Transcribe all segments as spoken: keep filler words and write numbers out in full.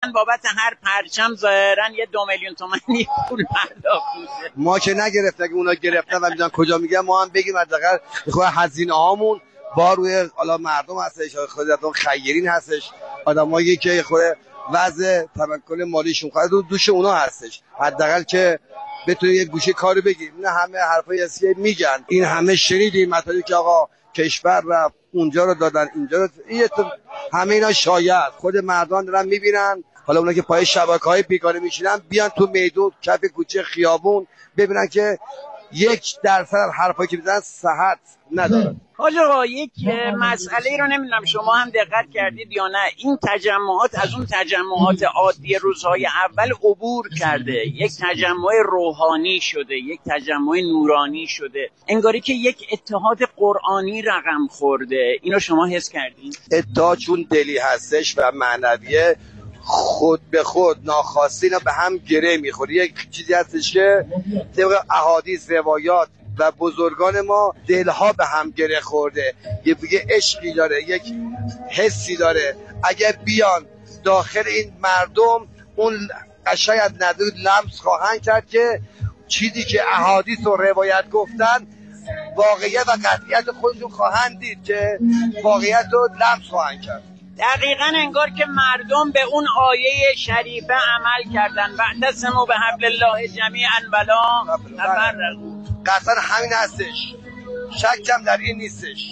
بابت هر پرچم ظاهرا یه دو میلیون تومانی پول پرداخت میشه. ما که نگرفتن، اگه اونا گرفتن و میدونن کجا میگن ما هم بگیم حداقل خود هزینه هامون با روی حالا مردم هستش، خودتون خیرین هستش، آدمایی که خود وضع تمکن مالیشون خواهد رو دوش اونا هستش، حداقل که بتونه یه گوشه کارو بگیم. نه همه حرفای اصلی میگن، این همه شنیدیم مطلبی که آقا کشور رفت اونجا رو دادن اینجا رو، این همه اینا شایعه. خود مردم دارن میبینن، حالا اونا که پای شبکه‌های بیگانه میشینن بیان تو میدون کف کوچه خیابون ببینن که یک درصد حرفایی که میزنن صحت نداره. حاج آقا یک مسئله رو نمیدونم شما هم دقت کردید یا نه، این تجمعات از اون تجمعات عادی روزهای اول عبور کرده، یک تجمع روحانی شده، یک تجمع نورانی شده، انگاری که یک اتحاد قرآنی رقم خورده. اینو شما حس کردین؟ اتحاد چون دلی هستش و معنویه، خود به خود ناخواسته اینا به هم گره میخوره. یک چیزی هستش که طبق احادیث روایات و بزرگان ما دلها به هم گره خورده، یه عشقی داره، یک حسی داره. اگه بیان داخل این مردم اون قشنگ از ندود لمس خواهند کرد که چیزی که احادیث و روایت گفتن واقعیت و قطعیت خودشون خواهند دید، که واقعیت رو لمس خواهند کرد. دقیقاً انگار که مردم به اون آیه شریفه عمل کردن، واعتصموا بحبل الله جمیعا ولا تفرقوا. قطعاً همین هستش، شکم در این نیستش.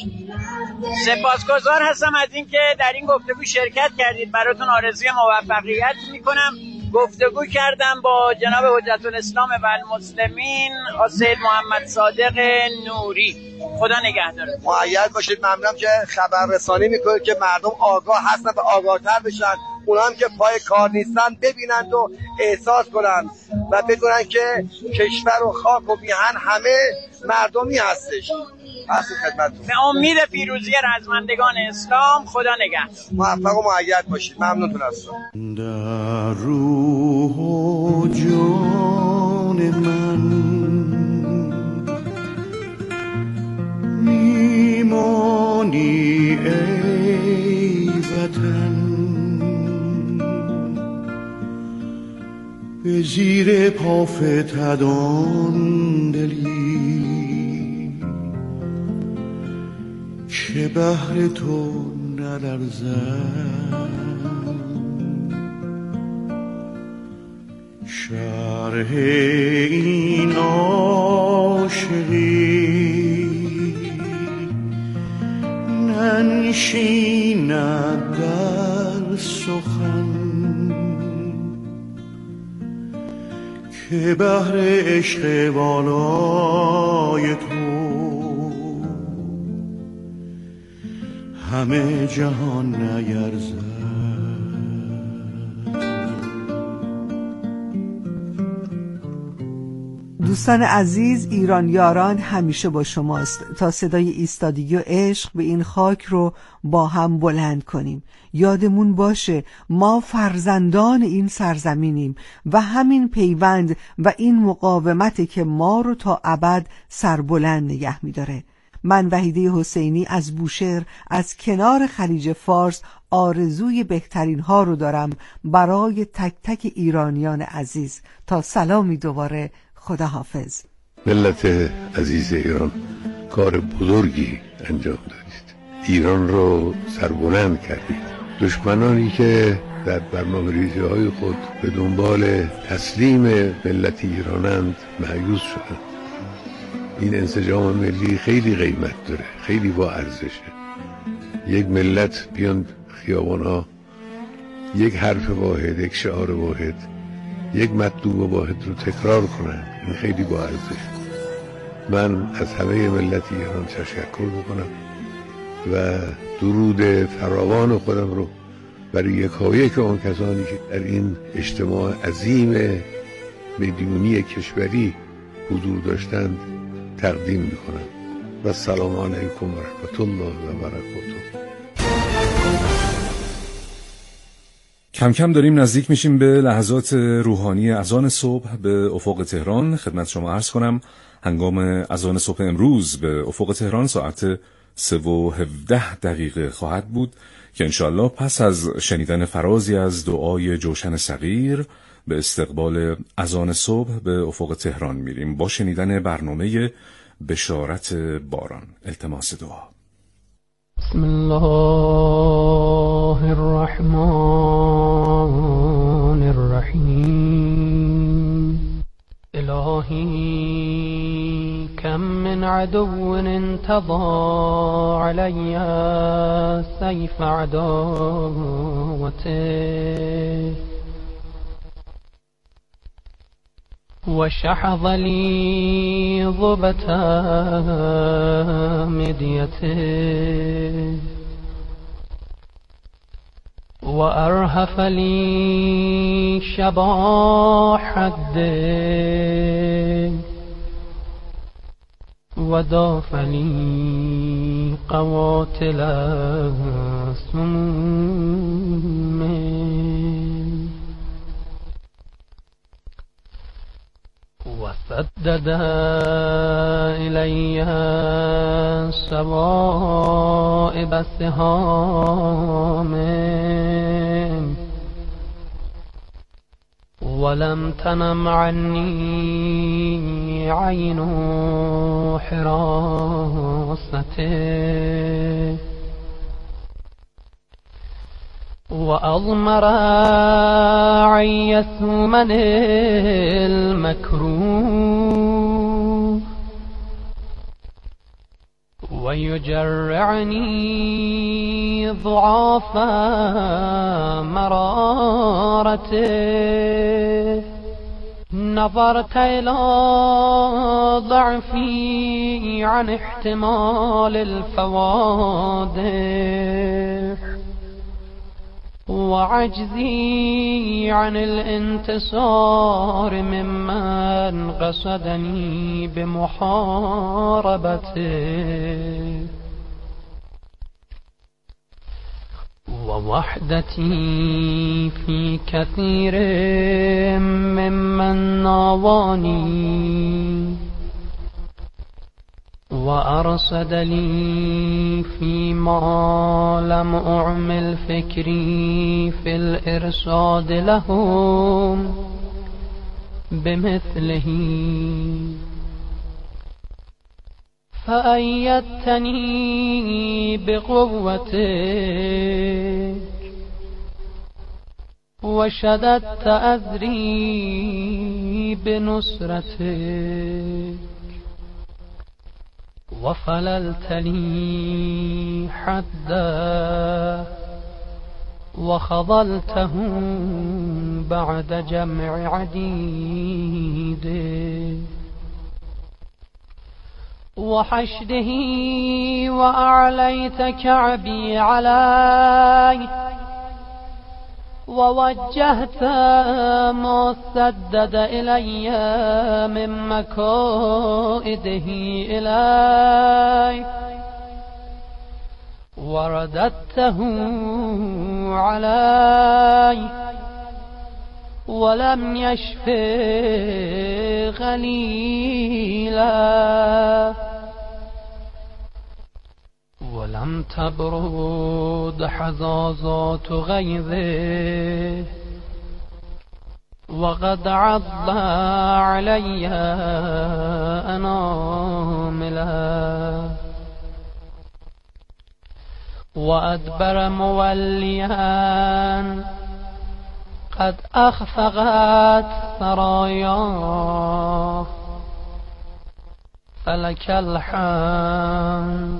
سپاسگزار هستم از اینکه در این گفتگو شرکت کردید. براتون آرزوی موفقیت میکنم. گفتگو کردم با جناب حجت الاسلام و المسلمین سید محمد صادق نوری. خدا نگهدار. مؤید باشید. ممنونم که خبررسانی میکنید که مردم آگاه هستن و آگاهتر بشن. اونا هم که پای کار نیستن ببینند و احساس کنند و بدونن که کشور و خاک و میهن همه مردمی هستش. اصل خدمتتون. به امید پیروزی رزمندگان اسلام. خدا نگهدار. موفق و مؤید باشید. ممنونتون هستم. در روح و جان من میمانی ای وطن، به زیر پافتدان دلی که بهر تو نلرزد. شرح این عاشقی ننشیند در سخن، که بهر عشق بالای تو همه جهان نیرزد. دوستان عزیز، ایران یاران همیشه با شماست تا صدای ایستادگی و عشق به این خاک رو با هم بلند کنیم. یادمون باشه ما فرزندان این سرزمینیم و همین پیوند و این مقاومت که ما رو تا ابد سربلند نگه می‌داره. من وحیده حسینی از بوشهر از کنار خلیج فارس آرزوی بهترین ها رو دارم برای تک تک ایرانیان عزیز. تا سلامی دوباره، خدا حافظ. ملت عزیز ایران، کار بزرگی انجام دادید، ایران رو سربلند کردید. دشمنانی که در برنامه‌ریزی های خود به دنبال تسلیم ملت ایرانند مایوس شدند. این انسجام ملی خیلی قیمت داره، خیلی با ارزشه. یک ملت بیان خیابان‌ها یک حرف واحد، یک شعار واحد، یک مطلوب واحد رو تکرار کنن، این خیلی با ارزش. من از همه ملت ایران تشکر میکنم و درود فراوان خودم رو برای یکایک اون کسانی که در این اجتماع عظیم میلیونی کشوری حضور داشتند تقدیم میکنم. و السلام علیکم و رحمت الله و برکاته. کم کم داریم نزدیک میشیم به لحظات روحانی اذان صبح به افق تهران. خدمت شما عرض کنم هنگام اذان صبح امروز به افق تهران ساعت سه و هفده دقیقه خواهد بود که انشالله پس از شنیدن فرازی از دعای جوشن صغیر به استقبال اذان صبح به افق تهران میریم با شنیدن برنامه بشارت باران. التماس دعا. بسم الله الرحمن الرحیم. الهی کم من عدو انتظى علی سیف عداوته وشحذ لي ضبة مديته وأرهف لي شباح الدين وداف لي قواتل السموم وسدد إلي سوائب السهام ولم تنم عني عين حراسته وأضمر عي ثمن المكروه ويجرعني ضعاف مرارته نظرت إلى ضعفي عن احتمال الفوادح وعجزي عن الانتصار ممن قصدني بمحاربته ووحدتي في كثير ممن ناواني وأرصد لي فيما لم أعمل فكري في الإرصاد لهم بمثله فأيدتني بقوتك وشددت أذري بنصرتك وفللت لي حدا وخضلته بعد جمع عديد وحشده وأعليت كعبي علي ووجهت ما سدد إلي من مكائده إلي ورددته علي ولم يشف غليلا ولم تبرد حزازات غيظه وقد عض علي أناملا وأدبر موليا قد أخفقت ثراياه فلك الحمد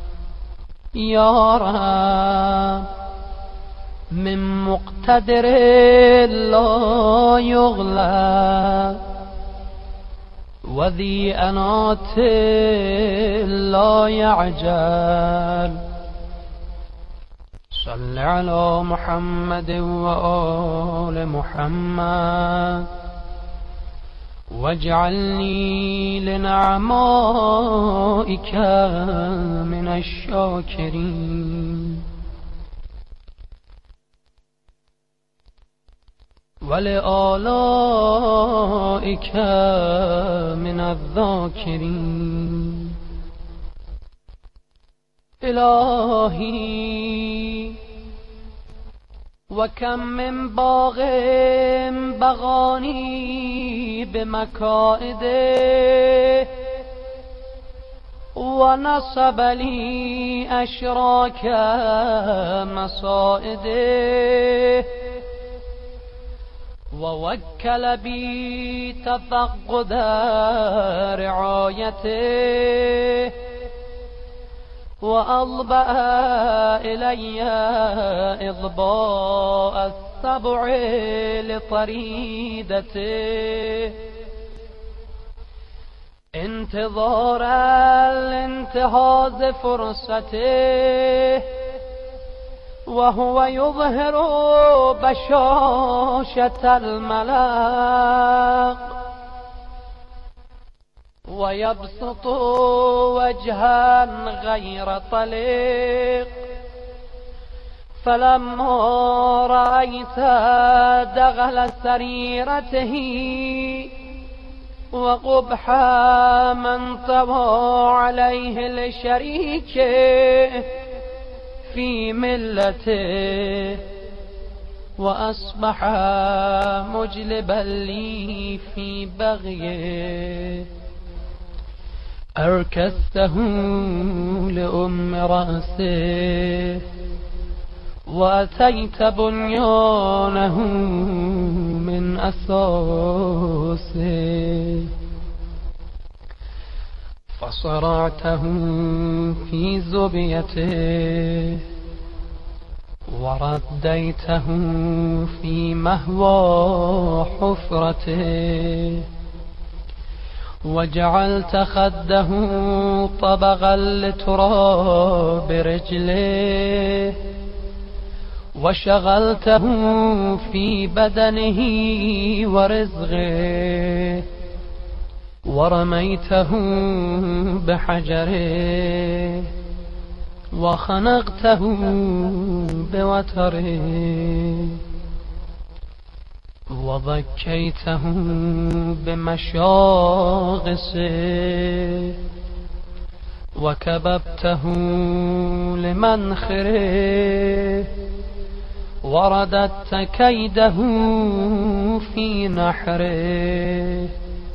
يا رب من مقتدر لا يغلب وذي أنات لا يعجل صل على محمد وآل محمد واجعلني لنعمائك من الشاكرين ولآلائك من الذاكرين. إلهي وكم من باغ بغاني بمكائده ونصب لي أشراك مصائده ووكل بي تفقد رعايته وأضبأ إلي إضباء السبع لطريدته انتظار الانتهاز فرصته وهو يظهر بشاشة الملاق ويبسط وجها غير طليق فلما رأيت دغل سريرته وقبح من طوى عليه الشريك في ملته وأصبح مجلبا لي في بغيه أركسته لأم رأسه وأتيت بنيانه من أساسه فصرعته في زبيته ورديته في مهوى حفرته وجعلت خده طبغا لتراب رجله وشغلته في بدنه ورزقه ورميته بحجره وخنقته بوتره وضكيته بمشاغسه وكببته لمنخره ورددت كيده في نحره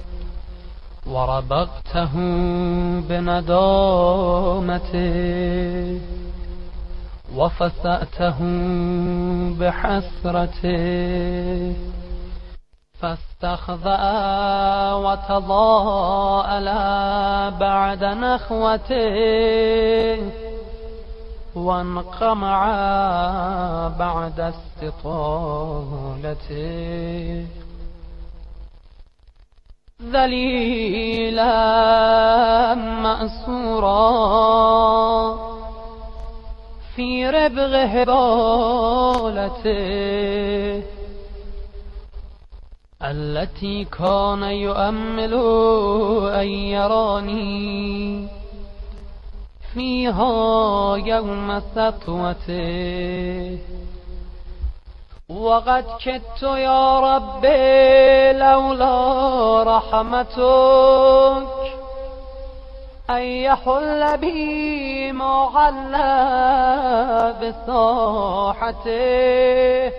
وربقته بندامته وفسأته بحسرته فاستخذأ وتضاءل بعد نخوته وانقمع بعد استطالته ذليلا مأسورا في ربغ هبالته التي كان يؤمل أن يراني فيها يوم سطوته وقد كدت يا ربي لولا رحمتك أن يحل بي ما حل بساحته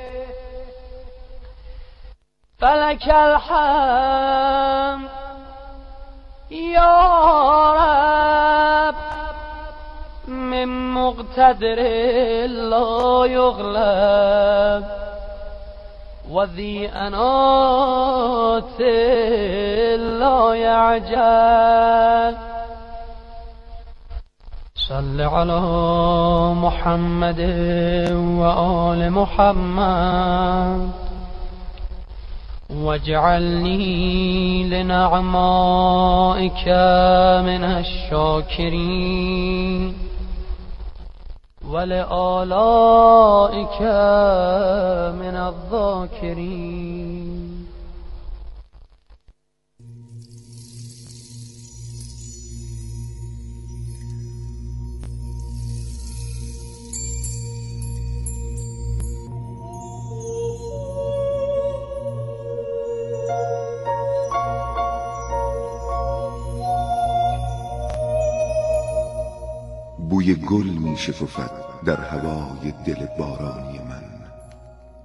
فلك الحمد يا رب من مقتدر لا يغلب وذي أنات لا يعجل صل على محمد وآل محمد واجعلني لنعمائك من الشاكرين ولآلائك من الذاكرين. بوی گل می شکفد در هوای دل بارانی من.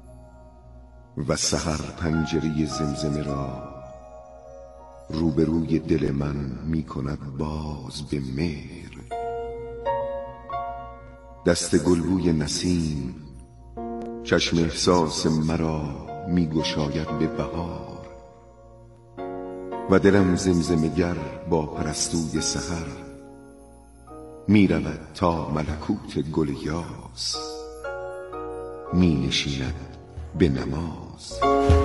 و سحر پنجره زمزمه را روبروی دل من می کند باز به مهر. دست گلبوی نسیم چشم احساس مرا می گشاید به بهار و دلم زمزمه‌گر با پرستوی سحر می رود تا ملکوت گل یاس می نشیند به نماز.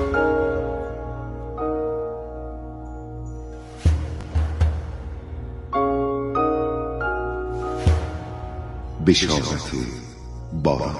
بشارت باران.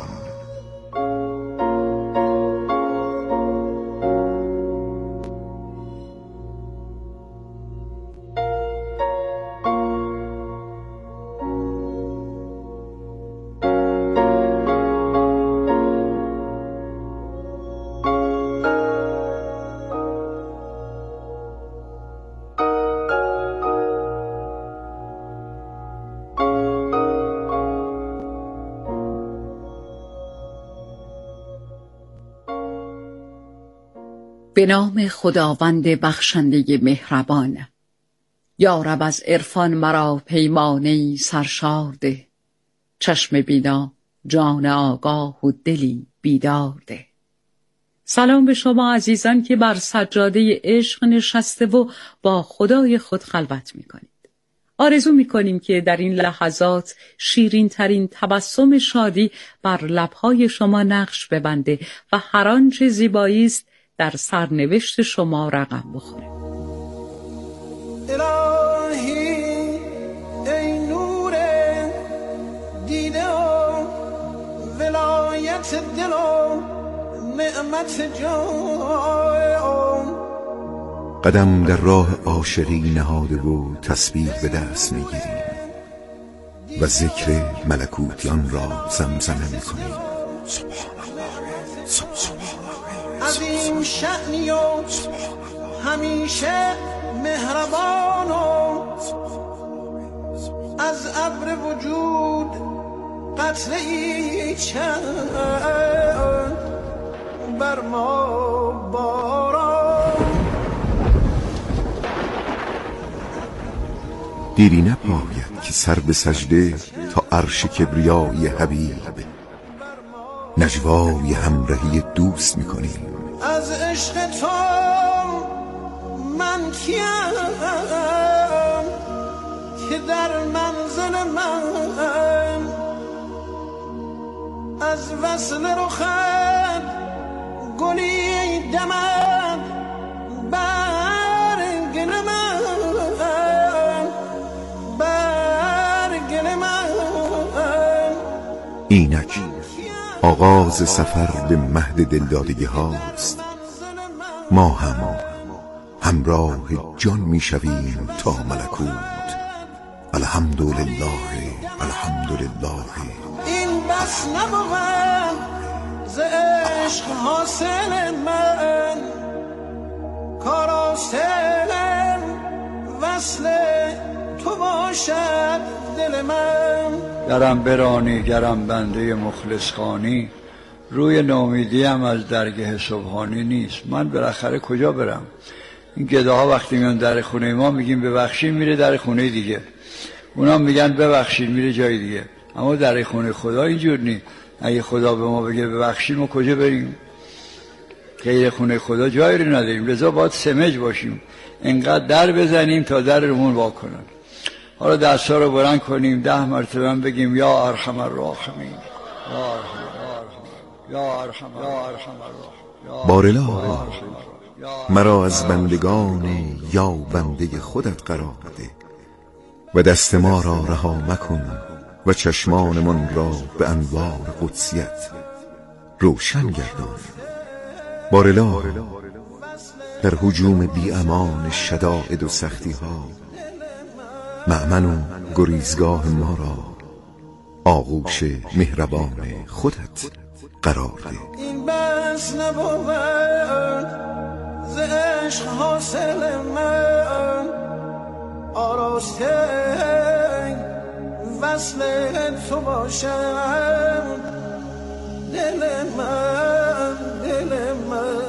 به نام خداوند بخشنده مهربان. یا رب از عرفان مرا پیمانه‌ای سرشار ده، چشم بینا جان آگاه و دلی بیدار ده. سلام به شما عزیزان که بر سجاده عشق نشسته و با خدای خود خلوت می کنید. آرزو می کنیم که در این لحظات شیرین ترین تبسم شادی بر لبهای شما نقش ببنده و هر آنچه زیبایی است در سرنوشت شما رقم بخوره. الهی ای نور دیده و ولایت دل و نعمت جان، قدم در راه عاشقی نهاده و تسبیح به دست میگیریم و ذکر ملکوتیان را زمزمه میکنیم. سبحان الله، سبحان عظیم شأنی و همیشه مهربان و از ابر وجود قطره‌ای چند بر ما باران. دیری نپاید که سر به سجده تا عرش کبریای حبیب نجوای همراهی دوست میکنیم. از عشق تو من کیم که در منزل من از وصل رخت گلی دمد بر گل من بر گل من. اینک آغاز سفر به مهد دلدادگی هاست. ما هم همراه جان می شویم تا ملکوت. الحمدلله الحمدلله. این بس نبود ز عشق حاصل من، کار حاصل وصل تو باشد دل من. گرم برانی گرم بنده مخلص خانی، روی نومیدی هم از درگه سبحانی نیست. من بالاخره کجا برم؟ این گداها وقتی میان در خونه ما میگیم ببخشید میره در خونه دیگه، اونا میگن ببخشید میره جای دیگه. اما در خونه خدا اینجور نیست. اگه خدا به ما بگه ببخشید ما کجا بریم؟ غیر خونه خدا جایی رو نداریم، لذا باید سمج باشیم، انقدر در بزنیم تا در رمون وا کنن. حالا دستا رو بلند کنیم ده مرتبه بگیم یا ارحم الراحمین، یا ارحم یا ارحم یا ارحم. بارالله مرا از بندگان یا بنده خودت قرار بده و دست ما را رها مکن و چشمانمان را به انوار قدسیت روشن گردان. بارالله در هجوم بی امان شدائد و سختی ها مأمن و گریزگاه ما را آغوش مهربان خودت قرار ده. این بس نبود ز عشق حاصل من، آراسته وصل تو باشم دل من دل من.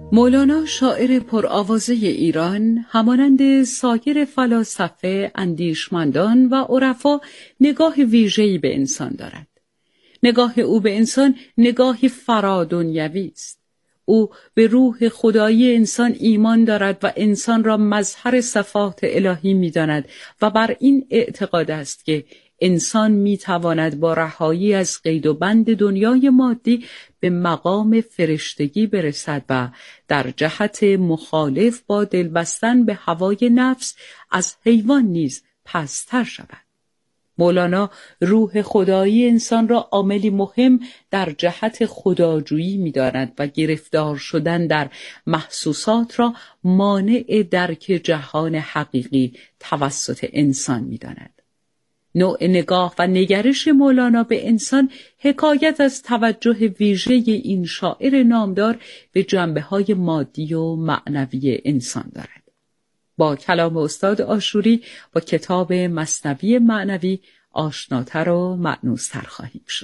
مولانا شاعر پرآوازه ایران همانند سایر فلاسفه، اندیشمندان و عرفا نگاه ویژه‌ای به انسان دارد. نگاه او به انسان نگاهی فرادنیوی است. او به روح خدایی انسان ایمان دارد و انسان را مظهر صفات الهی می‌داند و بر این اعتقاد است که انسان می‌تواند با رهایی از قید و بند دنیای مادی به مقام فرشتگی برسد و در جهت مخالف با دل بستن به هوای نفس از حیوان نیز پست‌تر شود. مولانا روح خدایی انسان را عاملی مهم در جهت خداجویی می‌داند و گرفتار شدن در محسوسات را مانع درک جهان حقیقی توسط انسان می‌داند. نوع نگاه و نگرش مولانا به انسان حکایت از توجه ویژه این شاعر نامدار به جنبه‌های مادی و معنوی انسان دارد. با کلام استاد آشوری با کتاب مثنوی معنوی آشناتر و مأنوستر خواهیم شد.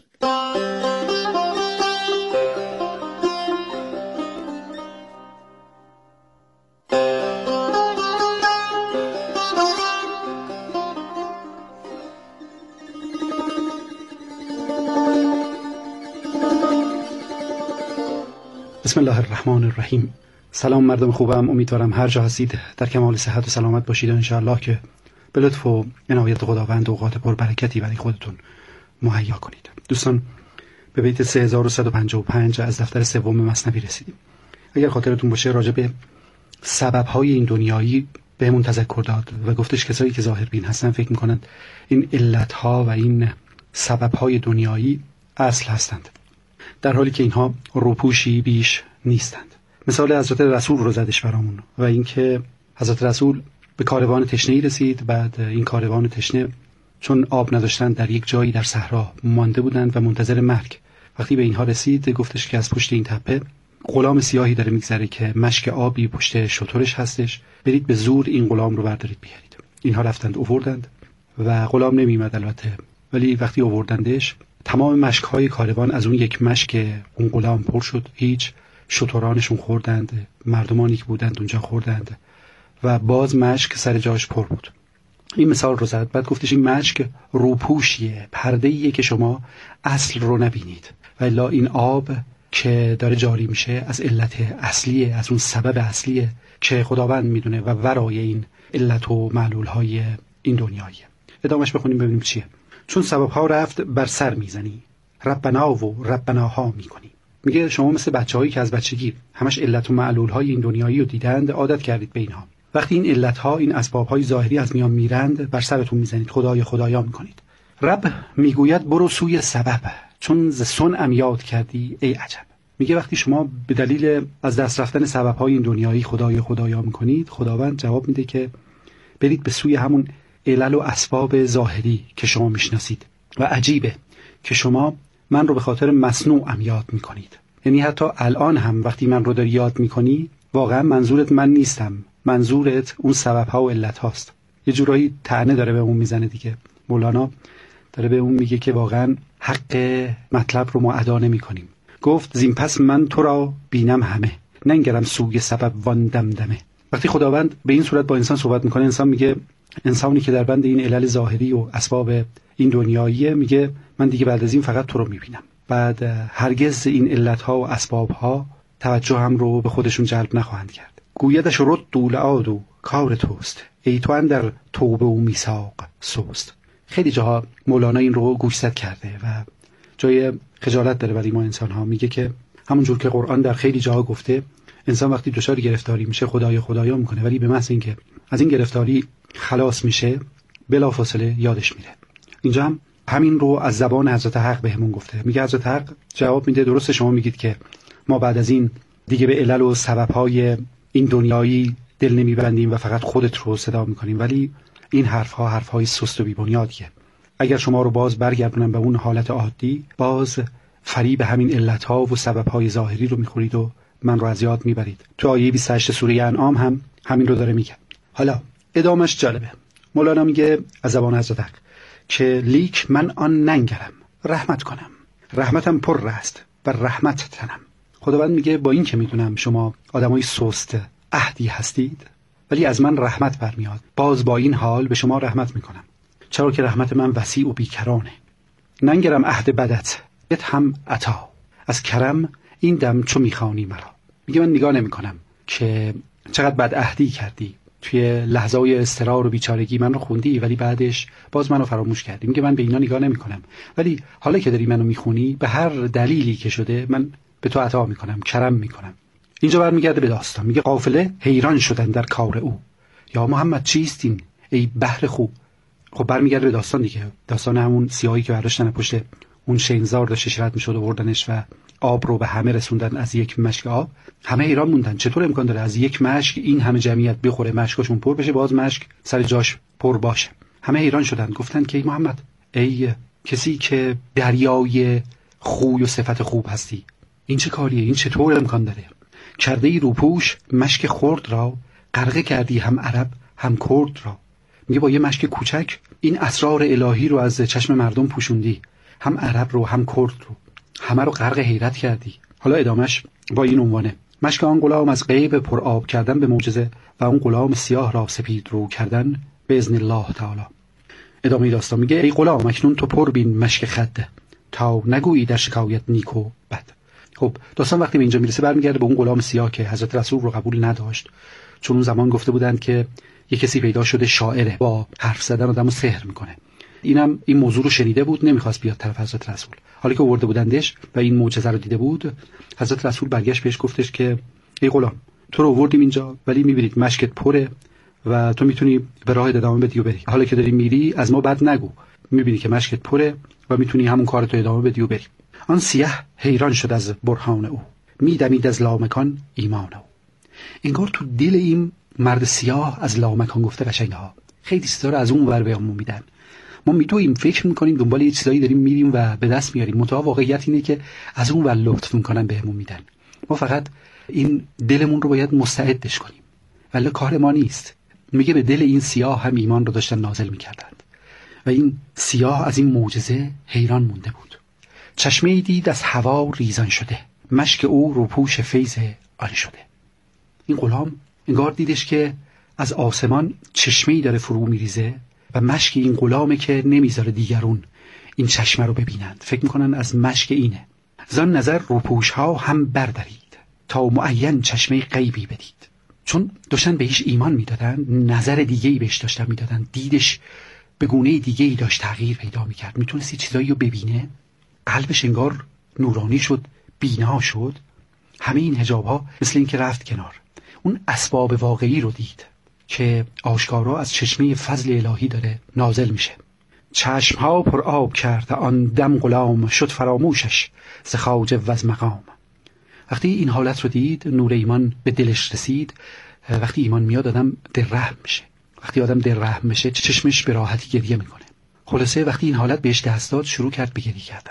بسم الله الرحمن الرحیم. سلام مردم خوبم، امیدوارم هر جا هستید در کمال صحت و سلامت باشید و انشاءالله که به لطف و عنایت خداوند اوقات پربرکتی برای خودتون مهیا کنید. دوستان، به بیت سه هزار و صد و پنجاه و پنج از دفتر سوم مثنوی رسیدیم. اگر خاطرتون باشه راجع به سبب‌های این دنیایی بهمون تذکر داد و گفتش کسایی که ظاهر بین هستن فکر می‌کنند این علت‌ها و این سبب‌های دنیایی اصل هستند، در حالی که اینها روپوشی بیش نیستند. مثال حضرت رسول رو زدش برامون و اینکه حضرت رسول به کاروان تشنه‌ای رسید. بعد این کاروان تشنه چون آب نداشتن در یک جایی در صحرا مانده بودند و منتظر مرگ. وقتی به اینها رسید گفتش که از پشت این تپه غلام سیاهی داره میگذره که مشک آبی پشت شترش هستش، برید به زور این غلام رو بردارید بیارید. اینها رفتند آوردند و غلام نمی‌اومد البته، ولی وقتی آوردندش تمام مشک‌های کاروان از اون یک مشک اون غلام پر شد. هیچ شترانشون خوردند، مردمانی که بودند اونجا خوردند و باز مشک سر جاش پر بود. این مثال رو زد. بعد گفتش این مشک روپوشیه، پرده‌ایه که شما اصل رو نبینید و الا این آب که داره جاری میشه از علت اصلیه، از اون سبب اصلیه که خداوند میدونه و ورای این علت و معلول‌های این دنیاییه. ادامهش بخونیم ببینیم چیه. چون سبب‌ها رفت بر سر میزنی، ربنا و ربناها میکنی. میگه شما مثل بچه‌هایی که از بچگی همش علت و معلول‌های این دنیایی رو دیدند، عادت کردید به اینها. وقتی این علت‌ها، این اسباب‌های ظاهری از میان میرند، بر سرتون میزنید، خدای خدایا میکنید. رب میگوید برو سوی سبب، چون ز صنعم یاد کردی ای عجب. میگه وقتی شما به دلیل از دست رفتن سبب‌های این دنیایی خدای خدایا میکنید، خداوند جواب میده که برید به سوی همون علل و اسباب ظاهری که شما میشناسید. و عجیبه که شما من رو به خاطر مصنوعم یاد میکنید. یعنی حتی الان هم وقتی من رو داری یاد میکنی واقعا منظورت من نیستم، منظورت اون سبب‌ها و علت هاست. یه جورایی طعنه داره به اون میزنه دیگه. مولانا داره به اون میگه که واقعا حق مطلب رو ما ادا نمی‌کنیم. گفت زین پس من تو را بینم همه، ننگرم سوی سبب وان دمدمه. وقتی خداوند به این صورت با انسان صحبت میکنه، انسان میگه، انسانی که در بند این علل ظاهری و اسباب این دنیاییه، میگه من دیگه بعد از این فقط تو رو میبینم. بعد هرگز این علتها و اسبابها توجه هم رو به خودشون جلب نخواهند کرد. گویدش رد دول آدو کار توست، ای تو اندر توبه و میثاق سوست. خیلی جاها مولانا این رو گوشزد کرده و جای خجالت داره برای ما انسان ها. میگه که همونجور که قرآن در خیلی جاها گفته انسان وقتی دچار گرفتاری میشه خدای خدایا میکنه، ولی به محض اینکه از این گرفتاری خلاص میشه بلافاصله یادش میره. اینجا هم همین رو از زبان حضرت حق بهمون گفته. میگه حضرت حق جواب میده درسته شما میگید که ما بعد از این دیگه به علل و سبب‌های این دنیایی دل نمیبندیم و فقط خودت رو صدا میکنیم، ولی این حرفها حرفهای سست و بی‌بنیادیه. اگر شما رو باز برگردونم به اون حالت عادی، باز فریب همین علتها و سبب‌های ظاهری رو میخورید و من رو از یاد میبرید. تو آیه بیست و هشت سوره انعام هم همین رو داره میگه. حالا ادامش جالبه. مولانا میگه از زبان حضرت حق که لیک من آن ننگرم رحمت کنم، رحمتم پر است و رحمت تنم. خداوند میگه با این که میدونم شما آدمای سست عهدی هستید، ولی از من رحمت برمیاد، باز با این حال به شما رحمت میکنم، چرا که رحمت من وسیع و بیکرانه. ننگرم عهد بدت بت هم عطا، از کرم این دم چو میخوانی مرا. میگه من نگاه نمیکنم که چقدر بد عهدی کردی، توی لحظه‌های اضطرار و بیچارگی من رو خوندی ولی بعدش باز منو فراموش کردی. میگه من به اینا نگاه نمیکنم، ولی حالا که داری منو میخونی به هر دلیلی که شده من به تو عطا میکنم، کرم میکنم. اینجا برمیگرده به داستان، میگه قافله حیران شدن در کار او، یا محمد چیست این ای بحر خوب. خب برمیگرده به داستان دیگه، داستان همون سیاهی که برداشتن پشت اون شینزار داشته شرط میشد آوردنش و آب رو به همه رسوندن از یک مشک آب. همه حیران موندن چطور امکان داره از یک مشک این همه جمعیت بخوره، مشکاشون پر بشه، باز مشک سر جاش پر باشه. همه حیران شدن، گفتن که ای محمد، ای کسی که دریای خوی و صفت خوب هستی، این چه کاریه؟ این چطور امکان داره؟ کرده ای روپوش مشک خرد را، غرقه کردی هم عرب هم کرد را. میگه با یه مشک کوچک این اسرار الهی رو از چشم مردم پوشوندی، هم عرب رو هم کرد رو، همه رو غرق حیرت کردی. حالا ادامش با این عنوانه: مشک آن غلام از غیب پر آب کردن به معجزه، و اون غلام سیاه را سپید رو کردن به اذن الله تعالی. ادامه داستان میگه ای غلام اکنون تو پر بین مشک خد، تا نگویی در شکایت نیک و بد. خب داستان وقتی به اینجا میرسه برمیگرده به اون غلام سیاه که حضرت رسول رو قبول نداشت، چون اون زمان گفته بودند که یه کسی پیدا شده شاعره، با حرف زدن آدمو سحر میکنه. اینم این موضوع رو شنیده بود، نمیخواست بیاد طرف حضرت رسول. حالا که آورده بودندش و این معجزه رو دیده بود، حضرت رسول برگشت بهش گفتش که ای غلام، تو رو آوردیم اینجا ولی میبینید مشکت پره و تو میتونی به راه ادامه بدی و بری. حالا که داری میری از ما بد نگو، میبینی که مشکت پره و میتونی همون کارتو ادامه بدی و بری. آن سیاه حیران شد از برهان او، میدمید از لامکان ایمان او. انگار تو دل این مرد سیاه از لامکان گفته قشنگه ها خیلی ستاره از اون ور بهمون میدن. ما میدویم فکر میکنیم دنبال یه چیزایی داریم میریم و به دست میاریم، منتها واقعیت اینه که از اون ور لطف میکنن بهمون میدن. ما فقط این دلمون رو باید مستعدش کنیم، ولی کار ما نیست. میگه به دل این سیاه هم ایمان رو داشتن نازل میکردند و این سیاه از این معجزه حیران مونده بود. چشمه دید از هوا ریزان شده، مشک او روپوش فیض آن شده. این غلام انگار دیدش که از آسمان چشمه‌ای داره فرو میریزه و مشک این غلامه که نمیذاره دیگرون این چشمه رو ببینند، فکر میکنن از مشک اینه. زان نظر روپوش ها هم بردارید، تا معین چشمه غیبی بدید. چون داشتن بهش ایمان میدادن، نظر دیگه‌ای بهش داشتن میدادن، دیدش به گونه دیگه‌ای داشت تغییر پیدا میکرد، میتونست یه چیزایی رو ببینه، قلبش انگار نورانی شد، بینا شد. همه این حجاب ها مثل این که رفت کنار، اون اسباب واقعی رو دید که آشکارا از چشمه فضل الهی داره نازل میشه. چشم ها پر آب کرد آن دم غلام، شد فراموشش ز خواجه و از مقام. وقتی این حالت رو دید، نور ایمان به دلش رسید. وقتی ایمان میاد آدم دل رحم میشه، وقتی آدم دل رحم میشه چشمش به راحتی گریه میکنه. خلاصه وقتی این حالت بهش دست داد شروع کرد به گریه کردن،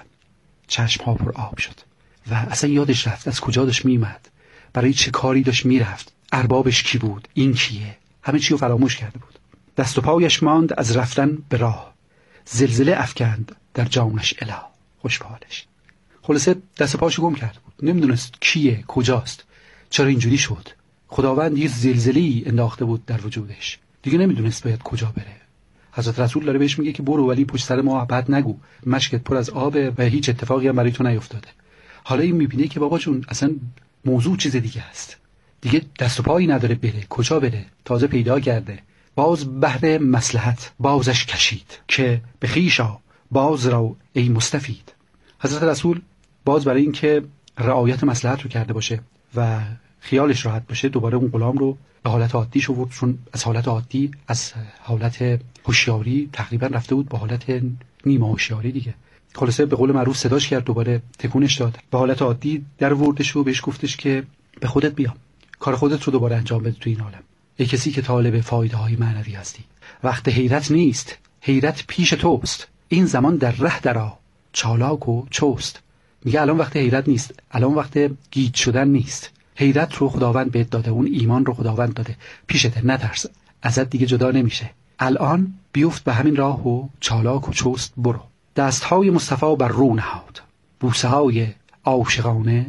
چشم ها پر آب شد و اصلا یادش رفت از کجا داشت میومد، برای چه کاری داشت میرفت، اربابش کی بود، این کیه، همه چی رو فراموش کرده بود. دست و پایش ماند از رفتن به راه، زلزله افکند در جانش اله. خوش به حالش. خلاصه دست و پاشو گم کرده بود، نمیدونست کیه، کجاست، چرا اینجوری شد. خداوند یه زلزله‌ای انداخته بود در وجودش، دیگه نمیدونست باید کجا بره. حضرت رسول داره بهش میگه که برو ولی پشت سر ما بد نگو، مشکت پر از آبه و هیچ اتفاقی هم برای تو نیفتاده. حالا این میبینه که بابا جون اصلا موضوع چیز دیگه است، دیگه دست و پایی نداره بره، کجا بره، تازه پیدا کرده. باز بهر مصلحت بازش کشید که به خویشا باز رو ای مستفید. حضرت رسول باز برای اینکه رعایت مصلحت رو کرده باشه و خیالش راحت باشه دوباره اون غلام رو به حالت عادیش آورد، چون از حالت عادی، از حالت هوشیاری تقریبا رفته بود به حالت نیمه هوشیاری دیگه. خلاصه به قول معروف صداش کرد، دوباره تکونش داد، به حالت عادی در آوردش و بهش گفتش که به خودت بیا، کار خودت رو دوباره انجام بده تو این عالم. ای کسی که طالب فایده های معنوی هستی، وقت حیرت نیست، حیرت پیش توست، این زمان در ره درآ چالاک و چست. میگه الان وقت حیرت نیست، الان وقت گیج شدن نیست. حیرت رو خداوند بهت داده، اون ایمان رو خداوند داده، پیشته، نترس، ازت دیگه جدا نمیشه. الان بیفت به همین راه و چالاک و چست برو. دستهای مصطفی بر رو نهاد، بوسه های عاشقانه